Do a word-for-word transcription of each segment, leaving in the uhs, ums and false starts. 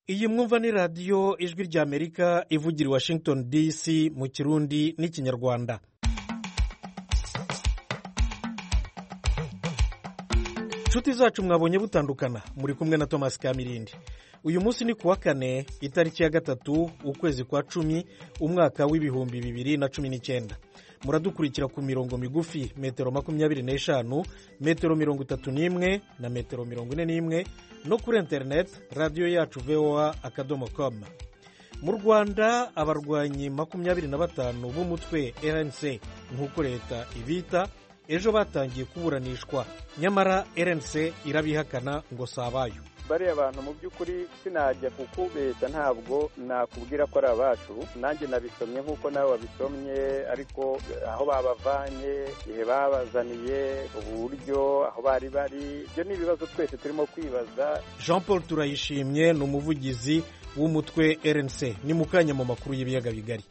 iyi mwumva ni radiyo ijwi ry'amerika ivugira i washington dc mu kirundi n'ikinyarwanda. inshuti zacu mwabonye butandukana, muri kumwe na Thomas Kamirindi. uyu munsi ni kuwa kane itariki ya gatatu ukwezi kwa cumi umwaka w'ibihumbi bibiri na cumi n'icyenda. muradukurikira ku mirongo migufi metero makumyabiri n'eshanu, metero mirongo itatu n'imwe na metero mirongo ine n'imwe, no kuri interineti radiyo yacu voa akadomo com. mu Rwanda abarwanyi makumyabiri na batanu b'umutwe R N C nk'uko leta ibita ejo batangiye kuburanishwa, nyamara R N C irabihakana ngo sabayo. bariya bantu mu by'ukuri sinajya kukubeshya, ntabwo nakubwira ko ari abacu. nanjye nabisomye nk'uko nawe wabisomye, ariko aho babavanye, igihe babazaniye, uburyo aho bari bari, ibyo ni ibibazo twese turimo kwibaza. Jean Paul Turayishimye ni umuvugizi w'umutwe R N C. ni mu kanya mu makuru y'ibiyaga bigari.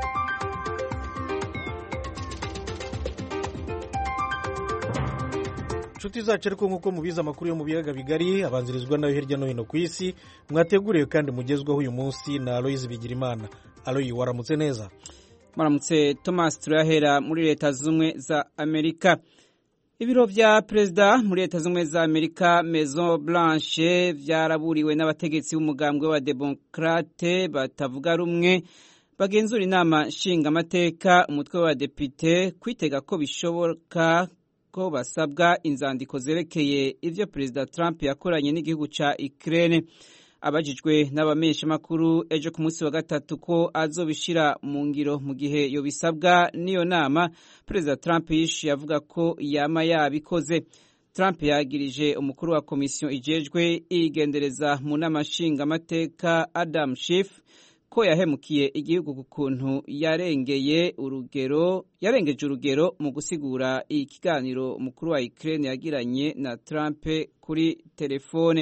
inshuti zacu, ariko nk'uko mubizi amakuru yo mu biyaga bigari abanzirizwa nayo hirya no hino ku isi, mwateguriwe kandi mugezwaho uyu munsi na Aloyizi Bigirimana. Aloyi, waramutse neza? Maramutse Thomas. Turahera muri leta z'ubumwe za Amerika. ibiro vya perezida muri leta z'ubumwe za Amerika Maison Blanche vyaraburiwe n'abategetsi b'umugambwe wa Demokrate batavuga rumwe bagenzura inama nshingamateka umutwe wa depite kwitega ko bishoboka ko basabwa inzandiko zerekeye ivyo Perezida Trump yakoranye n'igihugu ca Ukraine. abajijwe n'abamenyesha makuru ejo ku munsi wa gatatu ko azobishira mu ngiro mu gihe yo bisabwa n'iyo nama, Perezida Trump yishuye avuga ko yama yabikoze. Trump yagirije umukuru wa komisiyo ijejwe igendereza mu nama nshingamateka Adam Schiff ko yahemukiye igihugu ku kuntu yarengeye urugero yarengeje urugero mu gusigura ikiganiro umukuru wa Ukraine yagiranye na Trump kuri telefone.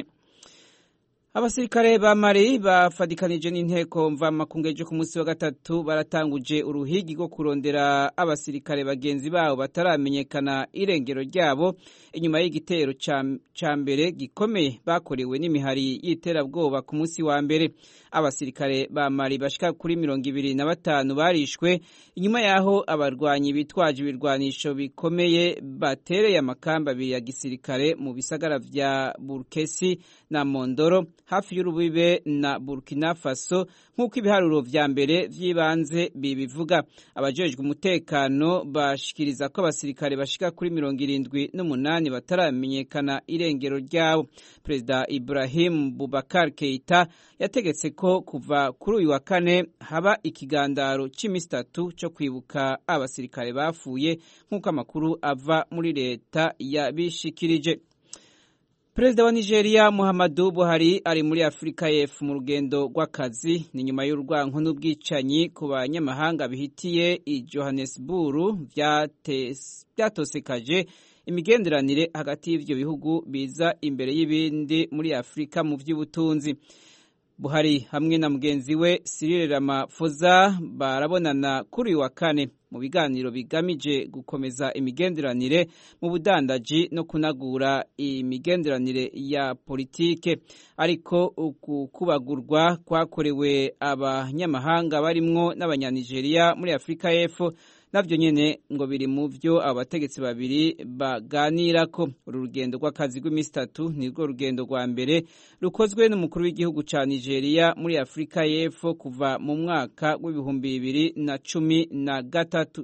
Abasirikare ba Mali bafadikanije n'inteko mvamakungu ejo ku munsi wa gatatu baratanguje uruhigi rwo kurondera abasirikare bagenzi babo bataramenyekana irengero ryabo inyuma y'igitero ca mbere gikomeye bakorewe n'imihari y'iterabwoba ku munsi wa mbere. Abasirikare ba Mali bashika kuri mirongo ibiri na batanu barishwe inyuma yaho abarwanyi bitwaje ibirwanisho bikomeye batereye amakamba abiri ya gisirikare mu bisagara vya Burkesi na Mondoro hafi y'urubibe na Burkina Faso, nk'uko ibiharuro vya mbere vy'ibanze bibivuga. abajejwe umutekano bashikiriza ko abasirikare bashika kuri mirongo irindwi n'umunani bataramenyekana irengero ryabo. Perezida Ibrahim Boubacar Keita yategetse ko kuva kuri uyu wa kane haba ikigandaro c'imisi itatu co kwibuka abasirikare bapfuye, nk'uko amakuru ava muri leta yabishikirije. Perezida wa Nigeria Muhammadu Buhari ari muri Afrika y'Epfo mu rugendo rw'akazi. ni nyuma y'urwanko n'ubwicanyi ku banyamahanga bihitiye i Johannesburg vyatosekaje imigenderanire hagati y'ivyo bihugu biza imbere y'ibindi muri Afrika mu vy'ubutunzi. Buhari hamwe na mugenzi we Cyril Ramaphosa barabonana kuri uyu wa kane mu biganiro bigamije gukomeza imigenderanire mu budandaji no kunagura imigenderanire ya politike. ariko ukubagurwa kwakorewe abanyamahanga barimwo n'abanyanigeria muri Afrika y'Epfo navyo nyene ngo biri mu vyo abategetsi babiri baganirako. uru rugendo rw'akazi rw'imisi itatu nirwo rugendo rwa mbere rukozwe n'umukuru w'igihugu ca Nigeria muri Afrika y'Epfo kuva mu mwaka w'ibihumbi bibiri na cumi na gatatu.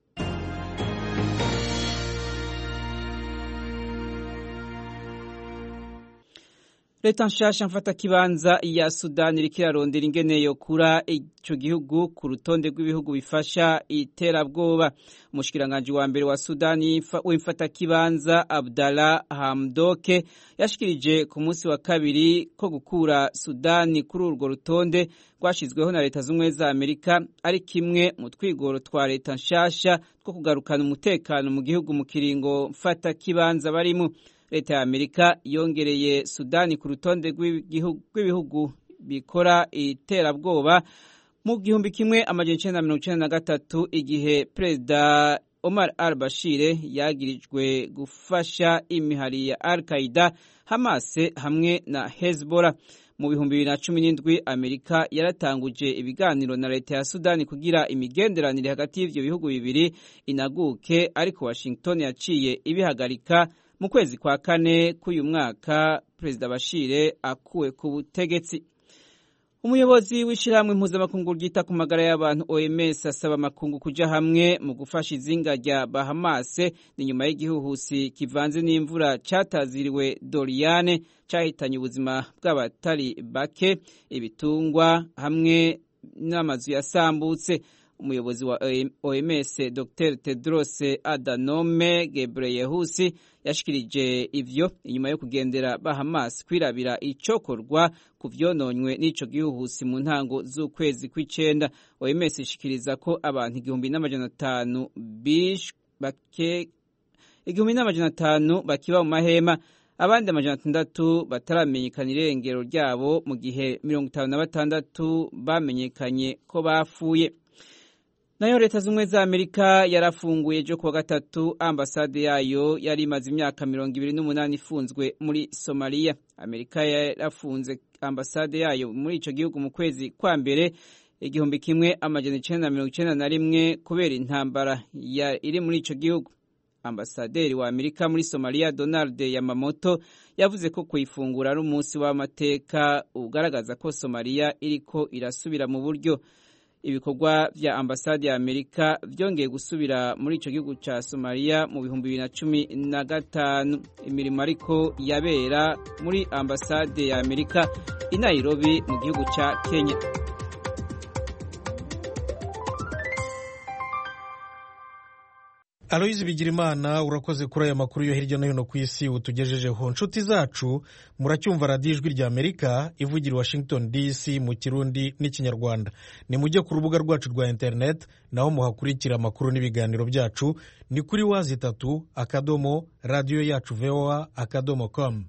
Leta nshasha mfata kibanza ya Sudani iriko irarondera ingene yokura ico gihugu ku rutonde rw'ibihugu bifasha iterabwoba. Umushikiranganji wa mbere wa Sudani w'imfata kibanza Abdallah Hamdoke yashikirije ku munsi wa kabiri ko gukura Sudani kuri urwo rutonde rwashizweho na Leta z'ubumwe za Amerika ari kimwe mu twigoro twa leta nshasha two kugarukana umutekano mu gihugu mu kiringo mfata kibanza barimo. Leta ya Amerika yongereye Sudani ku rutonde rw'ibihugu bikora iterabwoba mu gihumbi kimwe amajana icenda na mirongo icenda na gatatu igihe Perezida Omar al-Bashir yagirijwe gufasha imihari ya Al-Qaeda, Hamas hamwe na Hezbollah. mu bihumbi bibiri na cumi n'indwi Amerika yaratanguje ibiganiro na leta ya Sudani kugira imigenderanire hagati y'ivyo bihugu bibiri inaguke, ariko Washington yaciye ibihagarika mu kwezi kwa kane k'uyu mwaka Perezida Bashir akuwe ku butegetsi. Umuyobozi w'ishirahamwe mpuzamakungu ryita ku magara y'abantu O M S asaba amakungu kuja hamwe mu gufasha izinga rya Bahamas ni nyuma y'igihuhusi kivanze n'imvura cataziriwe Doriane cahitanye ubuzima bw'abatari bake, ibitungwa hamwe n'amazu yasambutse. Umuyobozi wa O M S Docteur Tedros Adhanom Ghebreyesus yashikirije ivyo inyuma yo kugendera Bahamas kwirabira icokorwa ku vyononywe n'ico gihuhusi mu ntango z'ukwezi kw'icenda. O M S ishikiriza ko abantu igihumbi n'amajana atanu bake igihumbi n'amajana atanu bakiba mu mahema, abandi amajana atandatu bataramenyekana irengero ryabo, mu gihe mirongo itanu na batandatu bamenyekanye ko bapfuye. Nayo leta z'umwe za Amerika yarafunguye ejo kuwa gatatu ambasade yayo yari imaze imyaka mirongo ibiri n'umunani ifunzwe muri Somalia. Amerika yarafunze ambasade yayo muri ico gihugu mu kwezi kwa mbere igihumbi kimwe amajana icenda na mirongo icenda na rimwe kubera intambara iri muri ico gihugu. Ambasaderi wa Amerika muri Somalia Donald Yamamoto yavuze ko kuyifungura ari umunsi w'amateka ugaragaza ko Somalia iriko irasubira mu buryo. Ibikorwa vya ambasade ya Amerika vyongeye gusubira muri ico gihugu ca Somalia mu bihumbi bibiri na cumi na gatanu. Imirimo ariko yabera muri ambasade ya Amerika i Nairobi mu gihugu ca Kenya. Aloyizi Bigirimana, urakoze kuri aya makuru yo hirya no hino ku isi utugejejeho. Nshuti zacu, muracyumva radiyo ijwi rya Amerika ivugira Washington D C mu Kirundi n'ikinyarwanda. Ni mujye ku rubuga rwacu rwa internet naho muhakurikira amakuru n'ibiganiro byacu, ni kuri wazi tatu akadomo radio yacu V O A akadomo com.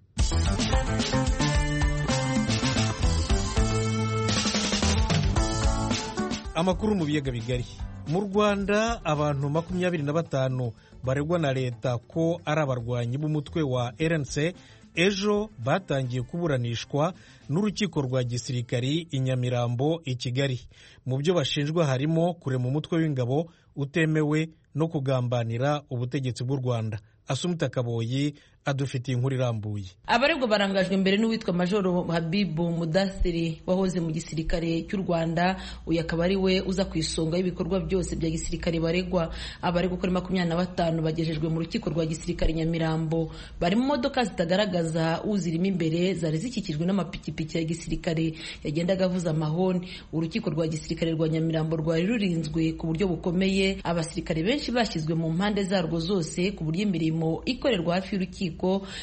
Amakuru mu biyaga bigari. Mu Rwanda abantu makumyabiri na batanu baregwa na leta ko ari abarwanyi b'umutwe wa R N C ejo batangiye kuburanishwa n'urukiko rwa gisirikari i Nyamirambo i Kigali. Mu byo bashinjwa harimo kurema umutwe w'ingabo utemewe no kugambanira ubutegetsi bw'u Rwanda. Asumta Kaboyi adufitiye inkuru irambuye. Abaregwa barangajwe imbere n'uwitwa Majoro Habibu Mudathiri wahoze mu gisirikare cy'u Rwanda, uyu akaba ari we uza ku isonga y'ibikorwa byose bya gisirikare baregwa. Abaregwa kuri makumyabiri na batanu bagejejwe mu rukiko rwa gisirikare Nyamirambo, bari mu modoka zitagaragaza uzirimo imbere, zari zikikijwe n'amapikipiki ya gisirikare yagendaga avuza amahoni. Urukiko rwa gisirikare rwa Nyamirambo rwari rurinzwe ku buryo bukomeye, abasirikare benshi bashyizwe mu mpande zarwo zose ku buryo imirimo ikorerwa hafi y'urukiko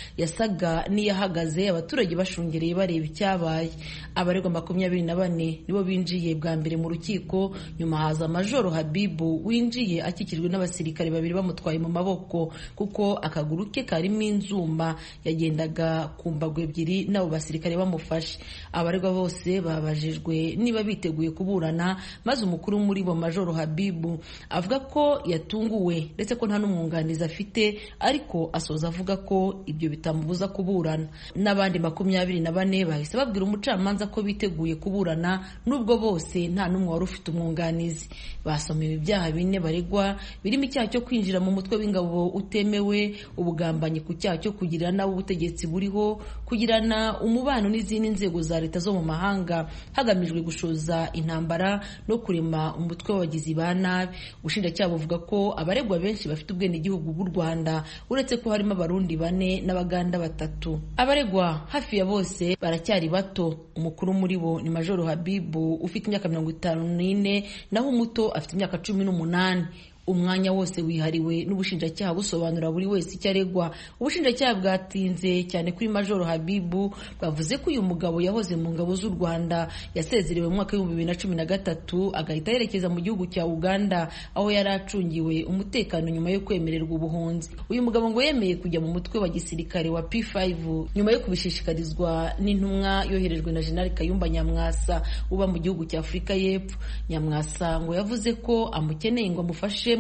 yasaga n'iyahagaze, abaturage bashungereye bareba icyabaye. Abaregwa makumyabiri na bane nibo binjiye bwa mbere mu rukiko, nyuma haza Majoro Habibu winjiye akikijwe n'abasirikare babiri bamutwaye mu maboko kuko akaguru ke karimo inzuma, yagendaga ku mbago ebyiri n'abo basirikare bamufashe. Abaregwa bose babajijwe niba biteguye kuburana, maze umukuru muri bo Majoro Habibu avuga ko yatunguwe ndetse ko nta n'umwunganizi afite, ariko asoza avuga ko ibyo bitamubuza kuburana. N'abandi makumyabiri na bane bahise babwira umucamanza ko biteguye kuburana nubwo bose nta n'umwe wari ufite umwunganizi. Basomewe ibyaha bine baregwa, birimo icyaha cyo kwinjira mu mutwe w'ingabo utemewe, ubugambanyi ku cyaha cyo kugirana nawe ubutegetsi buriho, kugirana umubano n'izindi nzego za leta zo mu mahanga hagamijwe gushoza intambara no kurema umutwe w'abagizi ba nabi. Ubushinjacyaha buvuga ko abaregwa benshi bafite ubwenegihugu bw'u Rwanda, uretse ko harimo abarundi bane n'abaganda batatu. Abaregwa hafi ya bose baracyari bato. Umukuru muri bo ni Majoro Habibu ufite imyaka mirongo itanu n'ine, naho umuto afite imyaka cumi n'umunani. Umwanya wose wihariwe n'ubushinjacyaha busobanura buri wese icyo aregwa. Ubushinjacyaha bwatinze cyane kuri Majoro Habibu, bwavuze ko uyu mugabo yahoze mu ngabo z'u Rwanda, yasezerewe mu mwaka w'ibihumbi bibiri na cumi na gatatu agahita yerekeza mu gihugu cya Uganda aho yari acungiwe umutekano nyuma yo kwemererwa ubuhunzi. Uyu mugabo ngo yemeye kujya mu mutwe wa gisirikare wa P five nyuma yo kubishishikarizwa n'intumwa yoherejwe na General Kayumba Nyamwasa uba mu gihugu cya Afurika y'Epfo. Nyamwasa ngo yavuze ko amukeneye ngo amufashe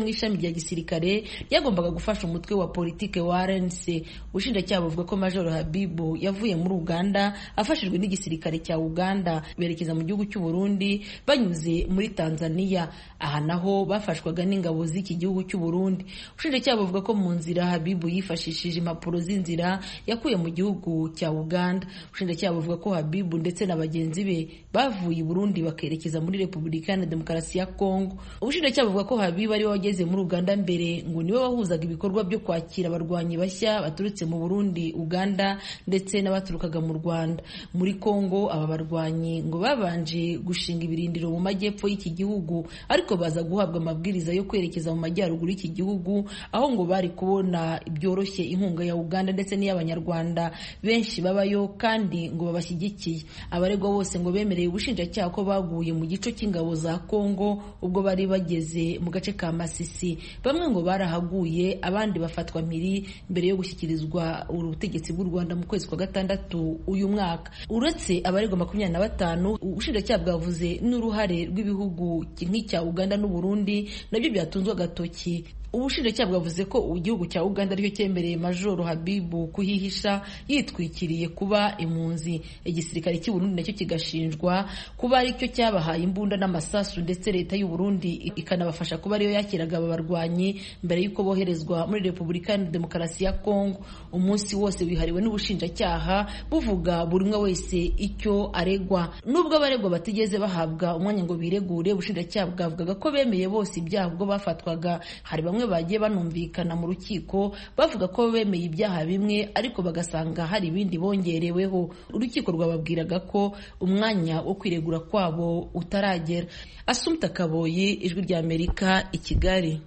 mu ishami rya gisirikare ryagombaga gufasha umutwe wa politike wa R N C. Ubushinjacyaha buvuga ko Major Habibu yavuye muri Uganda afashijwe n'igisirikare cya Uganda berekeza mu gihugu cy'u Burundi banyuze muri Tanzania. Aha naho bafashwaga n'ingabo z'iki gihugu cy'u Burundi. Ubushinjacyaha buvuga ko mu nzira Habibu yifashishije impapuro z'inzira yakuye mu gihugu cya Uganda. Ubushinjacyaha buvuga ko Habibu ndetse na bagenzi be bavuye i Burundi bakerekeza muri Repubulika ya Demokarasi ya Kongo. Ubushinjacyaha buvuga ko Habibu ari we wageze muri Uganda mbere, ngo niwe wahuzaga ibikorwa byo kwakira abarwanyi bashya baturutse mu Burundi, Uganda ndetse n'abaturukaga mu Rwanda. Muri Kongo aba barwanyi ngo babanje gushinga ibirindiro mu majyepfo y'iki gihugu, ariko baza guhabwa amabwiriza yo kwerekeza mu majyaruguru y'iki gihugu, aho ngo bari kubona byoroshye inkunga ya Uganda ndetse n'iy'Abanyarwanda benshi babayo kandi ngo babashyigikiye. Abaregwa bose ngo bemereye ubushinjacyaha ko baguye mu gico cy'ingabo za Kongo ubwo bari bageze mu gace ka Masisi. Bamwe ngo barahaguye, abandi bafatwa mpiri mbere yo gushyikirizwa ubutegetsi bw'u Rwanda mu kwezi kwa gatandatu uyu mwaka. Uretse abaregwa makumyabiri na batanu, ubushinjacyaha bwavuze n'uruhare rw'ibihugu nk'icya Uganda n'u Burundi nabyo byatunzwe agatoki. Ubushinjacyaha bwavuze ko igihugu cya Uganda aricyo cyemereye Major Habibu kuhihisha yitwikiriye kuba impunzi. Igisirikare cy'u Burundi nacyo kigashinjwa kuba aricyo cyabahaye imbunda n'amasasu, ndetse leta y'u Burundi ikanabafasha kuba ariyo yakiraga aba barwanyi mbere y'uko boherezwa muri Repubulika ya Demokarasi ya Kongo. Umunsi wose wihariwe n'ubushinjacyaha buvuga buri umwe wese icyo aregwa. Nubwo abaregwa batigeze bahabwa umwanya ngo biregure, ubushinjacyaha bwavugaga ko bemeye bose ibyaha ubwo bafatwaga. Hari bamwe bagiye banumvikana mu rukiko bavuga ko bemeye ibyaha bimwe, ariko bagasanga hari ibindi bongereweho. Urukiko rwababwiraga ko umwanya wo kwiregura kwabo utaragera. Assumpta Kaboyi, Ijwi rya Amerika, i Kigali.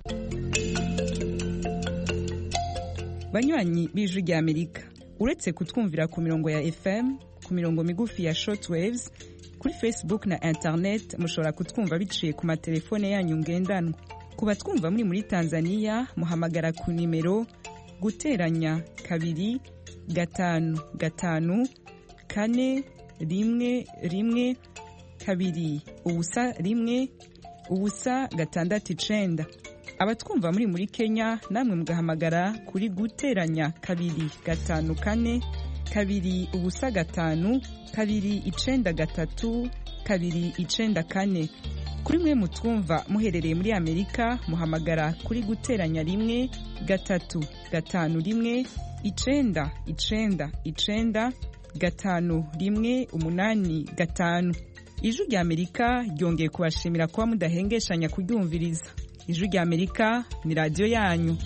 Banywanyi b'Ijwi rya Amerika, uretse kutwumvira ku mirongo ya F M, ku mirongo migufi ya shortwaves, kuri Facebook na internet mushobora kutwumva biciye ku matelefone yanyu ngendanwa. Kuba twumva muri muri Tanzania muhamagara ku nimero guteranya kabiri gatanu gatanu kane rimwe rimwe kabiri ubusa rimwe ubusa gatandatu icenda. Abatwumva muri muri Kenya namwe mugahamagara kuri guteranya kabiri gatanu kane kabiri ubusa gatanu kabiri icenda gatatu kabiri icenda kane. Kuri mwe mutwumva muherereye muri Amerika muhamagara kuri guteranya rimwe gatatu gatanu rimwe icenda icenda icenda gatanu rimwe umunani gatanu. Ijwi rya Amerika ryongeye kubashimira kuba mudahengeshanya kuryumviriza. Ijwi rya Amerika ni radio yanyu.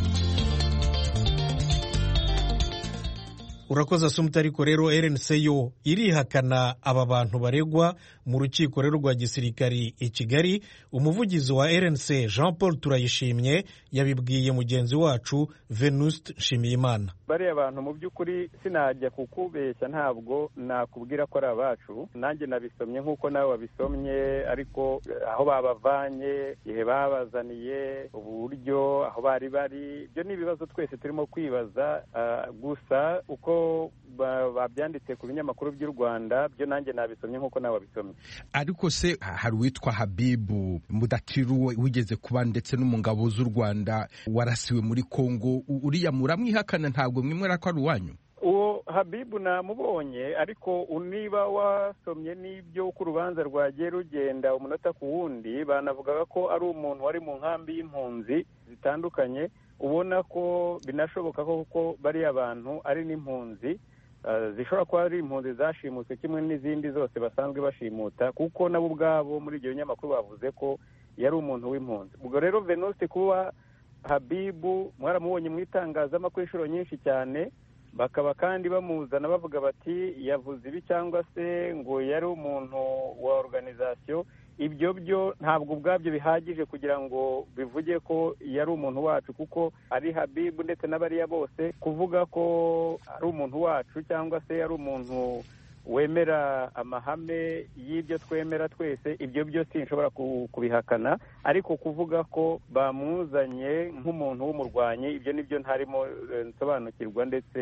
Urakoze Assumpta. Ariko rero R N C yo irihakana aba bantu baregwa mu rukiko rero rwa gisirikari i Kigali. Umuvugizi wa R N C Jean Paul Turayishimye yabibwiye mugenzi wacu Venuste Nshimiyimana. Bariya abantu mu by'ukuri sinajya kukubeshya, ntabwo nakubwira ko ari abacu. Nanjye nabisomye nk'uko nawe wabisomye, ariko aho babavanye, igihe babazaniye, uburyo aho bari bari, ibyo ni ibibazo twese turimo kwibaza. Uh, gusa uko babyanditse ku binyamakuru by'u Rwanda byo nanjye nabisomye nk'uko nawe wabisomye. Ariko se hari uwitwa Habibu Mudatiru wigeze kuba ndetse no mu ngabo z'u Rwanda warasiwe muri Kongo, uriya muramwihakana ntabwo mwimwera ko ari uwanyu? Uwo Habibu namubonye, ariko niba wasomye n'ibyo ku rubanza rwagiye rugenda umunota ku wundi, banavugaga ko ari umuntu wari mu nkambi y'impunzi zitandukanye, ubona ko binashoboka ko bari abantu ari n'impunzi zishobora kuba ari impunzi zashimutse kimwe n'izindi zose basanzwe bashimuta, kuko nabo ubwabo muri ibyo binyamakuru bavuze ko yari umuntu w'impunzi. Ubwo rero Venuste, kuba Habibu mwaramubonye mu itangazamakuru inshuro nyinshi cyane, bakaba kandi bamuzana bavuga bati yavuze ibi cyangwa se ngo yari umuntu wa organization, ibyo byo ntabwo ubwabyo bihagije kugira ngo bivuge ko yari umuntu wacu, kuko ari Habibu ndetse n'abariya bose kuvuga ko ari umuntu wacu cyangwa se ari umuntu wemera amahame y'ibyo twemera twese, ibyo byo sinshobora kubihakana. Ariko kuvuga ko bamuzanye nk'umuntu w'umurwanyi, ibyo nibyo ntarimo nsobanukirwa, ndetse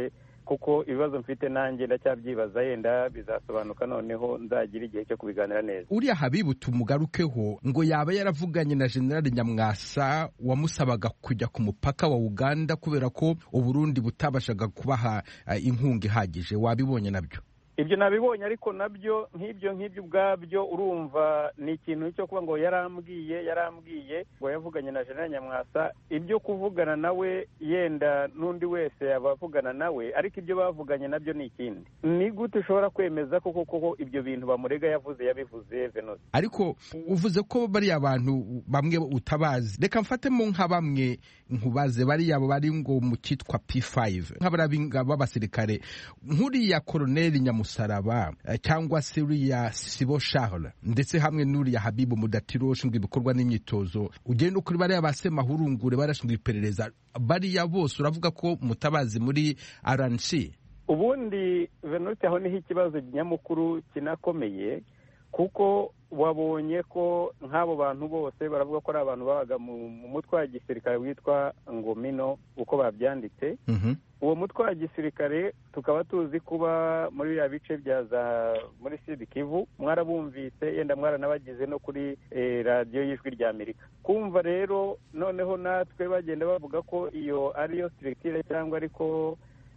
kuko ibibazo mfite nanjye ndacyabyibaza, yenda bizasobanuka noneho nzagira igihe cyo kubiganira neza. uriya Habibu tumugarukeho ngo yaba yaravuganye na General Nyamwasa wamusabaga kujya ku mupaka wa Uganda kubera ko Uburundi butabashaga kubaha uh, inkunga ihagije. Wabibonye nabyo? Ibyo nabibonye, ariko nabyo nk'ibyo nk'ibyo ubwabyo urumva ni ikintu cyo kuba ngo yarambwiye yarambwiye ngo yavuganye na General Nyamwasa. Ibyo kuvugana nawe yenda n'undi wese yabavugana nawe, ariko ibyo bavuganye nabyo ni ikindi. Ni gute ushobora kwemeza koko koko ibyo bintu bamurega yavuze yabivuze Venuste? Ariko uvuze ko bari abantu bamwe utabazi, reka mfatemo nka bamwe nkubaze bari yabo bari ngo mu kitwa P five nk'abarabinga b'abasirikare nk'uriya Colonel Nyamusaraba cyangwa se uriya Sibo Charles ndetse hamwe n'uriya Habibu Mudatiro ushinzwe ibikorwa n'imyitozo, ugenda kuri bari abasemahurungure barashinzwe iperereza, bariya bose uravuga ko mutabazi muri R N C? Ubundi Venuste, aho niho ikibazo nyamukuru kinakomeye, kuko wabonye ko nk'abo bantu bose baravuga ko ari abantu babaga mu mutwe wa gisirikare witwa Ngomino uko babyanditse. mm-hmm. Uwo mutwe wa gisirikare tukaba tuzi kuba muri ya bice bya za muri Sud Kivu, mwarabumvise yenda mwaranabagize no kuri eh, radio y'Ijwi rya Amerika. Kumva rero noneho natwe bagenda bavuga ko iyo ariyo structure cyangwa ariko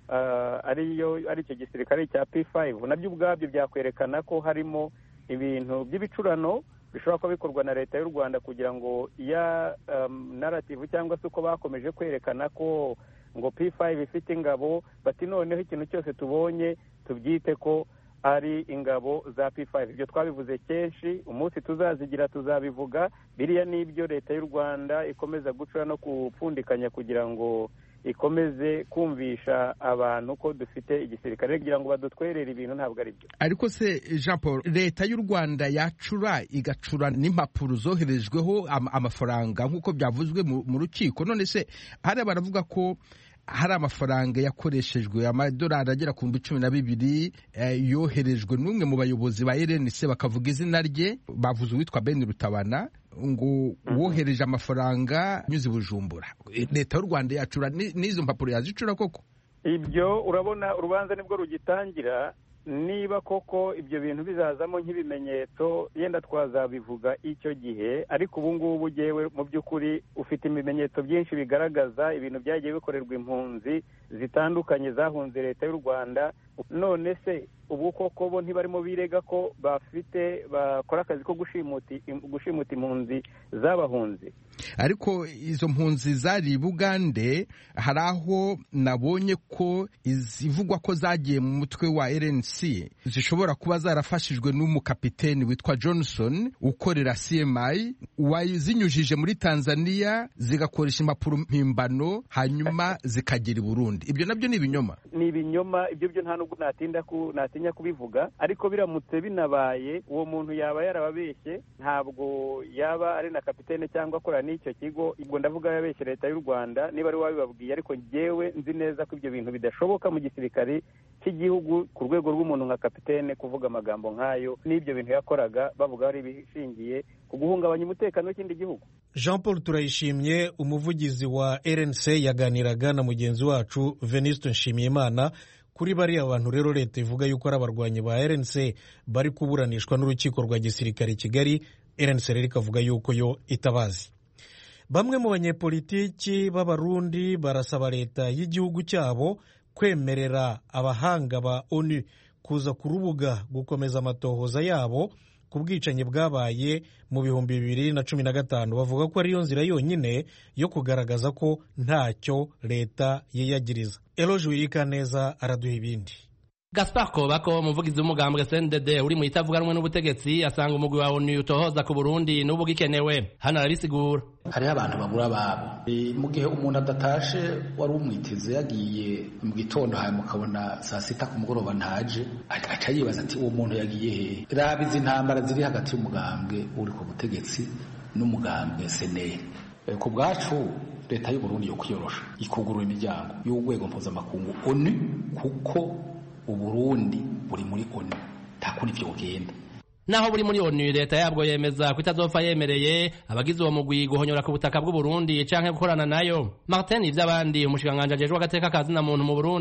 uh, ariyo ari cyo gisirikare cya P five, nabyo ubwabyo byakwerekana ko harimo ibintu by'ibicurano bishobora kuba bikorwa na leta y'u Rwanda kugira ngo ya um, narrative cyangwa se uko bakomeje kwerekana ko ngo P five ifite ingabo, bati noneho ikintu cyose tubonye tubyite ko ari ingabo za P five. Ibyo twabivuze kenshi, umunsi tuzazigira tuzabivuga. Biriya n'ibyo leta y'u Rwanda ikomeza gucura no kupfundikanya kugira ngo ikomeze kumvisha abantu ko dufite igisirikare kugira ngo badutwerere ibintu, ntabwo ari byo. Ariko se Jean Paul, leta y'u Rwanda yacura igacura n'impapuro zoherejweho am amafaranga nk'uko byavuzwe mu rukiko, none se hari baravuga ko hari amafaranga yakoreshejwe amadolari agera ku bihumbi cumi na bibiri eh, yoherejwe n'umwe mu bayobozi ba R N C bakavuga izina rye, bavuze uwitwa Ben Rutabana ngo wohereje amafaranga nyuze Bujumbura. Leta y'u Rwanda yacura n'izo mpapuro yazicura koko? Ibyo urabona urubanza nibwo rugitangira, niba koko ibyo bintu bizazamo nk'ibimenyetso yenda twazabivuga icyo gihe, ariko ubu ngubu jewe mu by'ukuri ufite ibimenyetso byinshi bigaragaza ibintu byagiye bikorerwa impunzi zitandukanye zahunze leta y'u Rwanda. None se ubu koko bo ntibarimo birega ko bafite bakora akazi ko gushimuta gushimuta impunzi z'abahunzi? Ariko izo mpunzi zari Bugande, hari aho nabonye ko izivugwa ko zagiye mu mutwe wa R N C zishobora kuba zarafashijwe n'umukapiteni witwa Johnson ukorera C M I, wazinyujije muri Tanzania zigakoresha impapuro mpimbano hanyuma zikagera i Burundi. Ibyo nabyo ni ibinyoma? Ni ibinyoma ibyo, byo nta nubwo natinda ku natinya kubivuga, ariko biramutse binabaye uwo muntu yaba yarababeshye, ntabwo yaba ari na kapitene cyangwa akora n'icyo kigo. Ubwo ndavuga yabeshye leta y'u Rwanda niba ari wabibabwiye, ariko njyewe nzi neza ko ibyo bintu bidashoboka mu gisirikare cy'igihugu ku rwego rw'umuntu nka kapitene kuvuga amagambo nk'ayo. N'ibyo bintu yakoraga bavuga ari bishingiye ku guhungabanya umutekano w'ikindi gihugu. Jean Paul Turayishimye, umuvugizi wa R N C, yaganiraga na mugenzi wacu Venuste Nshimiyimana kuri bariya abantu rero leta ivuga yuko ari abarwanyi ba R N C bari kuburanishwa n'urukiko rwa gisirikare Kigali. R N C rero ikavuga yuko yo itabazi. Bamwe mu banyepolitiki b'Abarundi barasaba leta y'igihugu cyabo kwemerera abahanga ba ONU kuza ku rubuga gukomeza amatohoza yabo ku bwicanyi bwabaye mu bihumbi bibiri na cumi na gatanu. Bavuga ko ariyo nzira yonyine yo kugaragaza ko ntacyo leta yiyagiriza. Eloge Wirikaneza araduha ibindi. Gaspar Kobako, umuvugizi w'umugambwe C N D D uri mu itavuganwe n'ubutegetsi, asanga umugwi wa ONU utohoza ku Burundi n'ubu gikenewe. Hano arabisigura. Hariho abantu babura ababo. E, mu gihe umuntu adatashe wari umwitize yagiye mu gitondo hanyuma ukabona saa sita ku mugoroba ntaje, aca yibaza ati uwo muntu yagiye he? Raba izi ntambara ziri hagati y'umugambwe uri ku butegetsi n'umugambwe C N L. E, ku bwacu leta y'u Burundi yo kwiyorosha ikugurura imiryango y'urwego mpuzamakungu ONU, kuko Uburundi buri muri ONU takuri byo ugenda. Naho buri muri ONU leta yabwo yemeza ko itazopfa yemereye abagize uwo mugwi guhonyora ku butaka bw'u Burundi canke gukorana nayo. Martin Ivyabandi, umushikanganje ajejwe agateka kazi na muntu mu Burundi,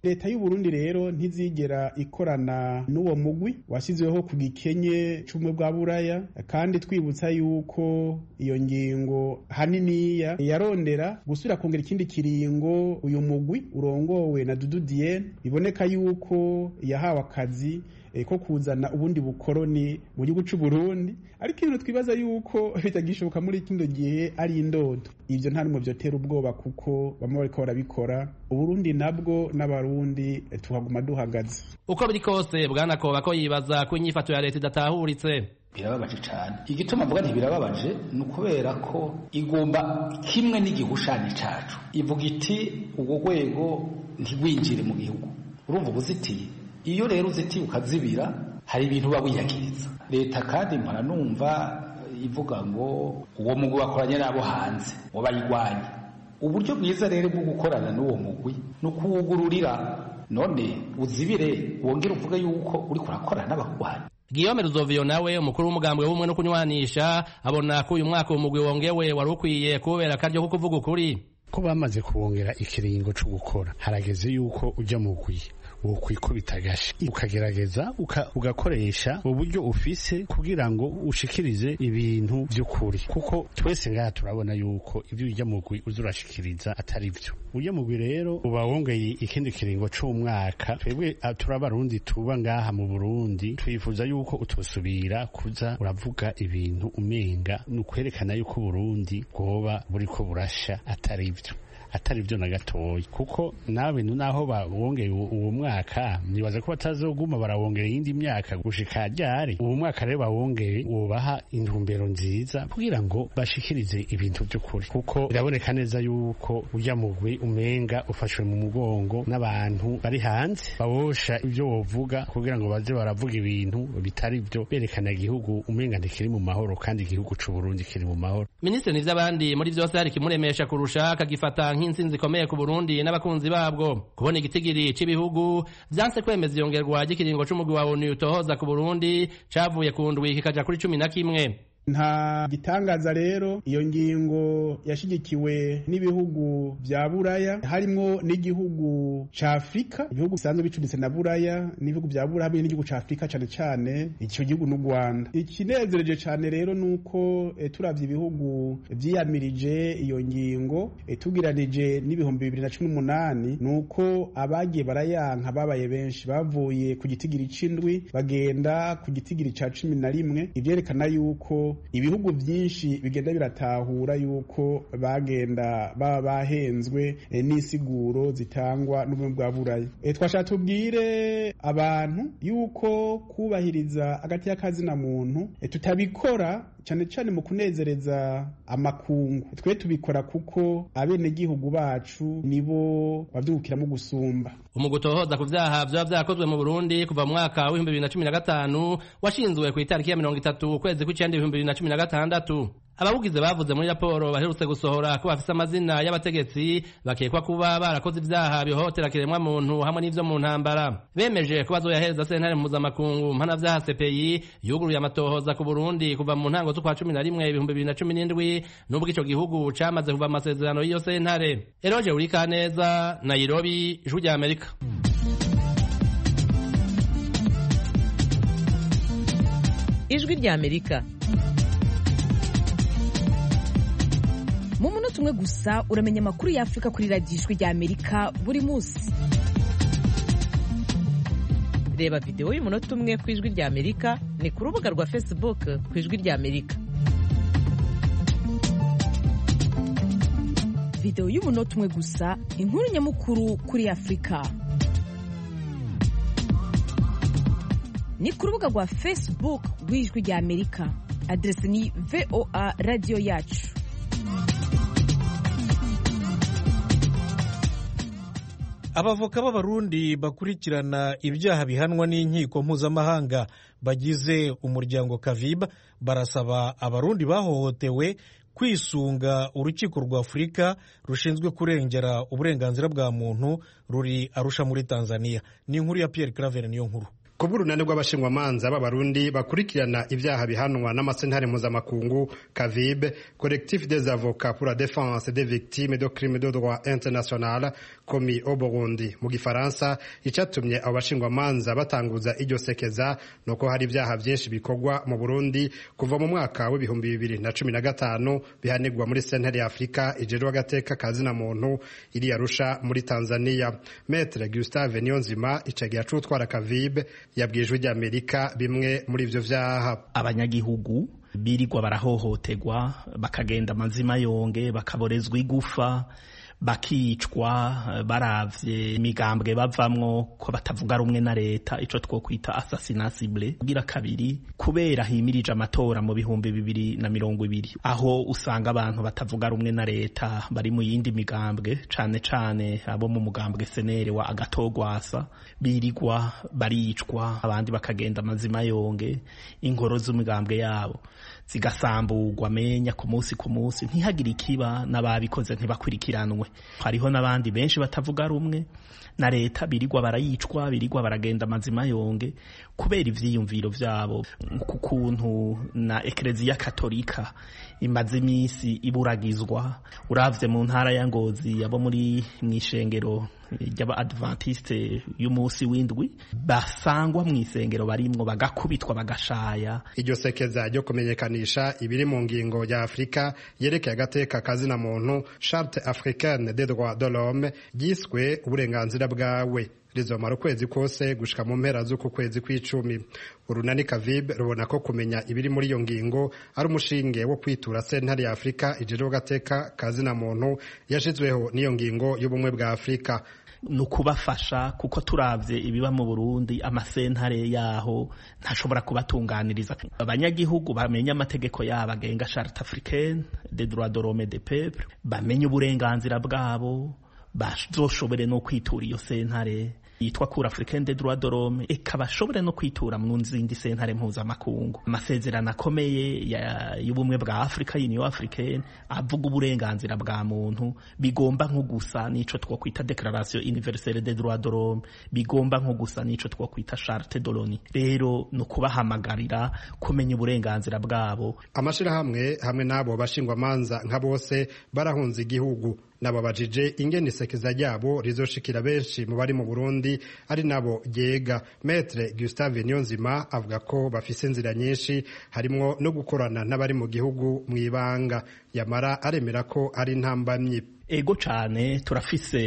leta y'u Burundi rero ntizigera ikorana n'uwo mugwi washyizweho ku gikenye c'ubumwe bwa buraya, kandi twibutsa yuko iyo ngingo haniniya yarondera gusubira kongera ikindi kiringo uyu mugwi urongowe na Dudu Diene, biboneka yuko yahawe akazi e, ko kuzana ubundi bukoroni mu gihugu c'u Burundi, ariko ibintu twibaza yuko bitagishoboka muri kino gihe ari indoto. Ivyo nta numwe vyotera ubwoba kuko bamwe bariko barabikora. Uburundi nabwo n'abarundi e, tuhaguma duhagaze. Uko biri kose bwana Koba ko yibaza ko inyifato ya leta idatahuritse. Birababaje cyane. Igituma mvuga nti birababaje ni ukubera ko igomba kimwe n'igihushanyo cacu. Ivuga iti ubwo rwego ntigwinjire mu gihugu. Urumva ubuzitiye. Iyo rero uzitiye ukazibira hari ibintu uba wiyagiriza. Leta kandi mpora numva ivuga ngo uwo mugwi wakoranye nabo hanze wabayigwanye. Uburyo bwiza rero bwo gukorana n'uwo mugwi no kuwugururira, none uzibire wongera uvuga yuko uri kurakorana n'abagwanye. Guillaume Ruzovio nawe umukuru w'umugambwe w'umwe no kunywanisha abona ko uyu mwaka umugwi wongewe wari ukwiye kubera akaryo ko kuvuga ukuri. Ko bamaze kubongera ikiringo cyo gukora, harageze yuko ujya mu gwi wokwikubita gashi ukagerageza uka, ugakoresha uburyo ufise kugira ngo ushikirize ibintu by'ukuri, kuko twese ngaha turabona yuko ibyo ujya mu gwi uzurashikiriza atari byo. Ujya mu gwi rero uba wongeye ikindi kiringo c'umwaka. Twebwe turabarundi tuba ngaha mu Burundi twifuza yuko utosubira kuza uravuga ibintu umenga nukwerekana yuko Burundi bwoba buriko burasha atari byo atari byo na gatoyi, kuko nawe naho bawongeye uwo mwaka nibaza ko batazoguma barawongera iyindi myaka gushika ryari. Uwo mwaka rero bawongeye ubaha intumbero nziza kugira ngo bashikirize ibintu by'ukuri, kuko biraboneka neza yuko ujya mugwi umenga ufashwe mu mugongo n'abantu bari hanze babosha ibyo wovuga kugira ngo baze baravuga ibintu bitari byo, berekana igihugu umenga ndikiri mu mahoro kandi igihugu c'u Burundi kiri mu mahoro. Minisitiri n'ivy'abandi muri vyose hari kimuremesha kurusha akagifata nk'intsinzi ikomeye ku Burundi n'abakunzi babwo. Kubona igitigiri c'ibihugu vyanse kwemeza iyongerwa ry'ikiringo c'umugwi wa O N U utohoza ku Burundi cavuye ku ndwi kikaja kuri cumi na kimwe. Nta gitangaza rero iyo ngingo yashigikiwe n'ibihugu vya Buraya, harimo n'igihugu ca Afrika, ibihugu bisanzwe bicuditse na Buraya n'ibihugu vya Buraya hamwe n'igihugu ca Afrika cane cane ico gihugu n'u Rwanda. Ikinezereje cane rero nuko e, turavye ibihugu vyiyamirije iyo ngingo e, tugiranije n'ibihumbi bibiri na cumi n'umunani nuko abagiye barayanka babaye benshi, bavuye ku gitigiri c'indwi bagenda ku gitigiri ca cumi na rimwe. Ivyerekana yuko ibihugu byinshi bigenda biratahura yuko bagenda baba bahenzwe e, n'isiguro zitangwa n'ubumwe bwa Buraya. E, twashaka tubwire abantu yuko kubahiriza agati y'akazina muntu e, tutabikora cyane cyane mu kunezereza amakungu. Twe tubikora kuko abene gihugu bacu nibo bavyukiramo gusumba. Umugutohoza ku vyaha vya vyakozwe mu Burundi kuva mu mwaka wa bibiri na cumi na gatanu washinzwe ku itariki ya mirongo itatu ukwezi kw'icenda bibiri na cumi na gatandatu. Abawugize bavuze muri raporo baherutse gusohora ko bafise amazina y'abategetsi bakekwa kuba barakoze ivyaha bihohotera kiremwa muntu hamwe n'ivyo mu ntambara. Bemeje ko bazoyahereza sentare mpuzamakungu mpanavyaha C P I yuguruye amatohoza ku Burundi kuva mu ntango z'ukwa cumi na rimwe ibihumbi bibiri na cumi n'indwi, nubwo ico gihugu camaze kuva amasezerano y'iyo sentare. Eroje Urikaneza, Nairobi, Ijwi rya Amerika. Ijwi rya Amerika. Mu munota umwe gusa uramenya amakuru ya Afrika kuri radiyo Ijwi rya Amerika buri munsi. Reba video y'umunota umwe ku Ijwi rya Amerika ni ku rubuga rwa Facebook ku Ijwi rya Amerika. Video y'umunota umwe gusa, inkuru nyamukuru kuri Afrika. Ni ku rubuga rwa Facebook rw'Ijwi rya Amerika. Adresi ni V O A Radio Yacu. Abavoka b'Abarundi bakurikirana ibyaha bihanwa n'inkiko mpuzamahanga bagize umuryango Kaviba barasaba Abarundi bahohotewe kwisunga urukiko rwa Afurika rushinzwe kurengera uburenganzira bwa muntu ruri Arusha muri Tanzania. Ni inkuru ya Pierre Claver niyo nkuru. ku bw'urunani rw'abashingwamanza b'abarundi bakurikirana ibyaha bihanwa n'amasentare mpuzamakungu kavibe collectif des avocats pour la défense des victimes de crimes de droit international commis au Burundi mu gifaransa. Icatumye abo bashingwamanza batanguza iryo sekeza nuko hari ibyaha byinshi bikorwa mu Burundi kuva mu mwaka w'ibihumbi bibiri na cumi na gatanu bihanirwa muri sentare ya Afrika ijejwe agateka kazina muntu iri Arusha muri Tanzania. Maître Gustave Niyonzima icagiye acutwara kavibe yabwijwe rya Amerika bimwe muri ivyo vyaha. Abanyagihugu birirwa barahohoterwa bakagenda amazima yonge bakaborezwa igufa bakicwa baravye imigambwe bavamwo ko batavuga rumwe na leta, ico twokwita assassinat ciblé. Kugira kabiri kubera himirije amatora mu bihumbi bibiri na mirongo ibiri aho usanga abantu batavuga rumwe na leta bari mu yindi migambwe cane cane abo mu mugambwe senere wa agatogwasa birirwa baricwa abandi bakagenda amazima yonge, inkoro z'umigambwe yabo zigasamburwa menya ku munsi ku munsi ntihagire ikiba n'ababikoze ntibakurikiranwe. Hariho n'abandi benshi batavuga rumwe na leta birirwa barayicwa birirwa baragenda amazima yonge kubera ivyiyumviro vyabo ku kuntu na Eklezia Katolika imaze imisi iburagizwa. Uravye mu ntara ya Ngozi abo muri mwishengero ry'aba Adventiste y'umunsi w'indwi basangwa mw'isengero barimwo bagakubitwa bagashaya. Iryo sekeza ryo kumenyekanisha ibiri mu ngingo ya Afrika yerekeye agateka kazina muntu Charte africaine des droits de l'homme ryiswe uburenganzira bwawe rizomara ukwezi kose gushika mu mpera z'uku kwezi kw'icumi. Urunani kavibe rubona ko kumenya ibiri muri iyo ngingo ari umushinge wo kwitura sentare ya Afrika ijejwe agateka kazina muntu yashizweho n'iyo ngingo y'ubumwe bwa Afrika. Nukubafasha kuko turavye ibiba mu Burundi amasentare yaho ntashobora kubatunganiriza. Abanyagihugu bamenye amategeko yabo agenga Charte africaine des droits de l'homme et des peuples, bamenye uburenganzira bwabo, bazoshobore no kwitura iyo sentare yitwa Cour africaine des droits de l'homme, ikabashobore no kwitura mu nzindi sentare mpuzamakungu. Amasezerano akomeye y'ubumwe bwa Afrika, Union africaine, avuga uburenganzira bwa muntu bigomba nko gusa nico twokwita Declaration universelle des droits de l'homme, bigomba nko gusa nico twokwita Charte de l'ONU. Rero no kubahamagarira kumenya uburenganzira bwabo. Amashirahamwe hamwe nabo bashingwamanza nka bose barahunze igihugu nababajije ingene isekeza ryabo rizoshikira benshi mu bari mu Burundi ari nabo yega. Maître Gustave Niyonzima avuga ko bafise inzira nyinshi harimwo no gukorana n'abari mu gihugu mwibanga, yamara aremera ko ari ntambamye. Ego cane turafise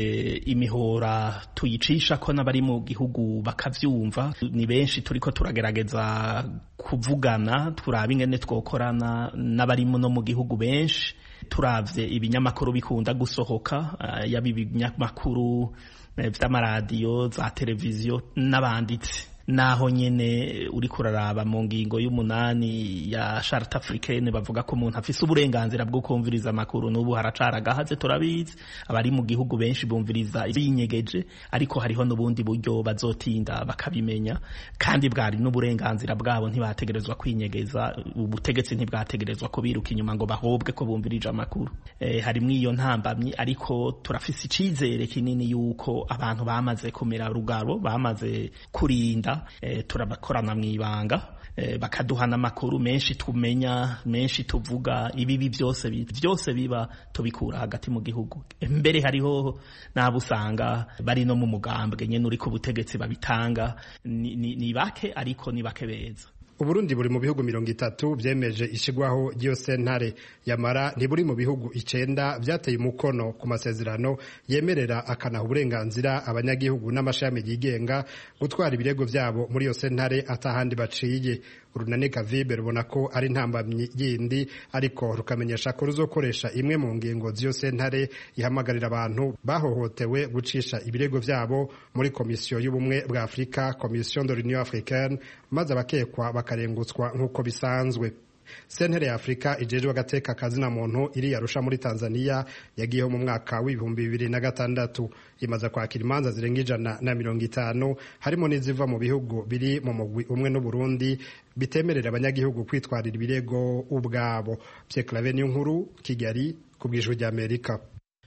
imihora tuyicisha ko n'abari mu gihugu bakavyumva. Ni benshi turiko turagerageza kuvugana turaba ingene twokorana n'abari no mu gihugu benshi. Turavye ibinyamakuru bikunda gusohoka uh, yabi ibinyamakuru vy'amaradiyo za televiziyo n'abanditsi naho nyene uri kuraraba mu ngingo y'umunani ya Charte africaine bavuga ko umuntu afise uburenganzira bwo kumviriza amakuru. N'ubu haracara gahaze turabizi abari mu gihugu benshi bumviriza ibinyegeje, ariko hariho n'ubundi buryo bazotinda bakabimenya, kandi bwari n'uburenganzira bwabo ntibategerezwa kwinyegeza. Ubutegetsi ntibwategerezwa ko biruka inyuma ngo bahobwe ko bumvirije amakuru. E, harimwo iyo ntambamyi, ariko turafise icizere kinini yuko abantu bamaze kumera rugaro, bamaze kurinda. E, turabakorana mwibanga e, bakaduhana amakuru menshi tumenya menshi tuvuga ibibi byose byose biba tubikura hagati mu gihugu. Mbere hariho nabusanga bari no mu mugambwe nyene uri ku butegetsi babitanga ni, ni, ni bake ariko ni bake beza. Uburundi buri mu bihugu mirongo itatu vyemeje ishigwaho ry'iyo sentare, yamara ntiburi mu bihugu icenda vyateye umukono ku masezerano yemerera akanaha uburenganzira abanyagihugu n'amashami yigenga gutwara ibirego vyabo muri iyo sentare atahandi baciye. Urunani kavibe rubona ko ari ntambamyi yindi, ariko rukamenyesha ko ruzokoresha imwe mu ngingo z'iyo sentare ihamagarira abantu bahohotewe gucisha ibirego vyabo muri komisiyo y'ubumwe bwa Afrika, Commission de l'Union africaine, maze abakekwa bakarengutswa nk'uko bisanzwe. Sentare ya Afrika ijejwe agateka kazina muntu iri Arusha muri Tanzania yagiyeho mu mwaka w'ibihumbi bibiri na gatandatu. Imaze kwakira imanza zirenga ijana na mirongo itanu harimo n'iziva mu bihugu biri mu mugwi umwe n'u Burundi bitemerera abanyagihugu kwitwarira ibirego ubwabo. Pierre Claver Niyonkuru, Kigali, ku bw'Ijwi ry'Amerika.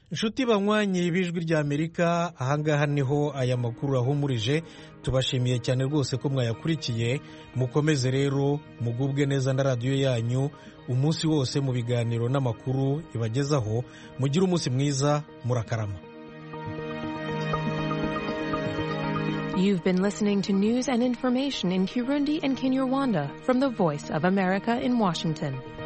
inshuti banywanyi b'ijwi rya Amerika, ahangaha niho aya makuru ahumurije. Tubashimiye cyane rwose ko mwayakurikiye. Mukomeze rero mugubwe neza na radiyo yanyu umunsi wose mu biganiro n'amakuru ibagezaho. Mugire umunsi mwiza, murakarama. You've been listening to news and information in Kirundi and Kinyarwanda from the Voice of America in Washington.